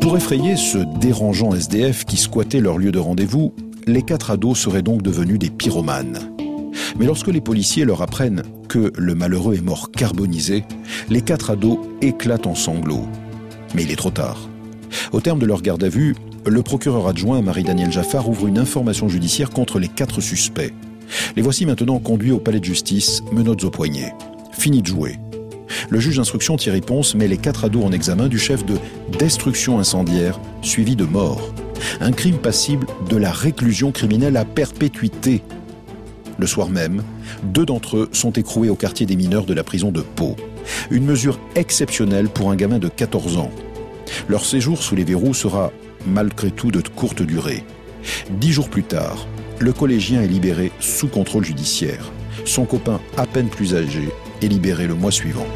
Pour effrayer ce dérangeant SDF qui squattait leur lieu de rendez-vous, les 4 ados seraient donc devenus des pyromanes. Mais lorsque les policiers leur apprennent que le malheureux est mort carbonisé, les 4 ados éclatent en sanglots. Mais il est trop tard. Au terme de leur garde à vue, le procureur adjoint Marie-Danielle Jaffar ouvre une information judiciaire contre les 4 suspects. Les voici maintenant conduits au palais de justice, menottes aux poignets. Fini de jouer. Le juge d'instruction Thierry Ponce met les 4 ados en examen du chef de destruction incendiaire suivi de mort. Un crime passible de la réclusion criminelle à perpétuité. Le soir même, 2 d'entre eux sont écroués au quartier des mineurs de la prison de Pau. Une mesure exceptionnelle pour un gamin de 14 ans. Leur séjour sous les verrous sera malgré tout de courte durée. 10 jours plus tard, le collégien est libéré sous contrôle judiciaire. Son copain, à peine plus âgé, est libéré le mois suivant.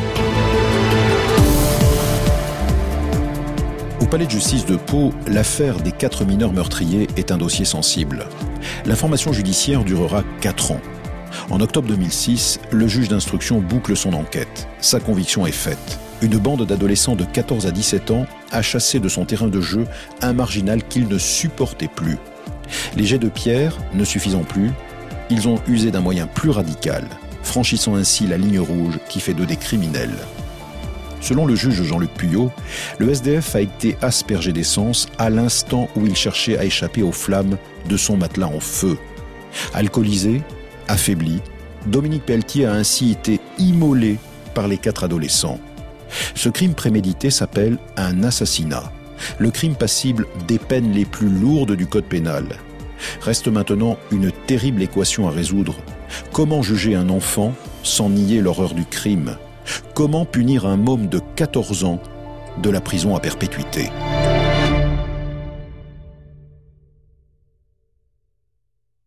Au palais de justice de Pau, l'affaire des 4 mineurs meurtriers est un dossier sensible. L'information judiciaire durera 4 ans. En octobre 2006, le juge d'instruction boucle son enquête. Sa conviction est faite. Une bande d'adolescents de 14 à 17 ans a chassé de son terrain de jeu un marginal qu'il ne supportait plus. Les jets de pierre ne suffisant plus, ils ont usé d'un moyen plus radical, franchissant ainsi la ligne rouge qui fait d'eux des criminels. Selon le juge Jean-Luc Puyot, le SDF a été aspergé d'essence à l'instant où il cherchait à échapper aux flammes de son matelas en feu. Alcoolisé, affaibli, Dominique Pelletier a ainsi été immolé par les 4 adolescents. Ce crime prémédité s'appelle un assassinat, le crime passible des peines les plus lourdes du code pénal. Reste maintenant une terrible équation à résoudre. Comment juger un enfant sans nier l'horreur du crime ? Comment punir un môme de 14 ans de la prison à perpétuité ?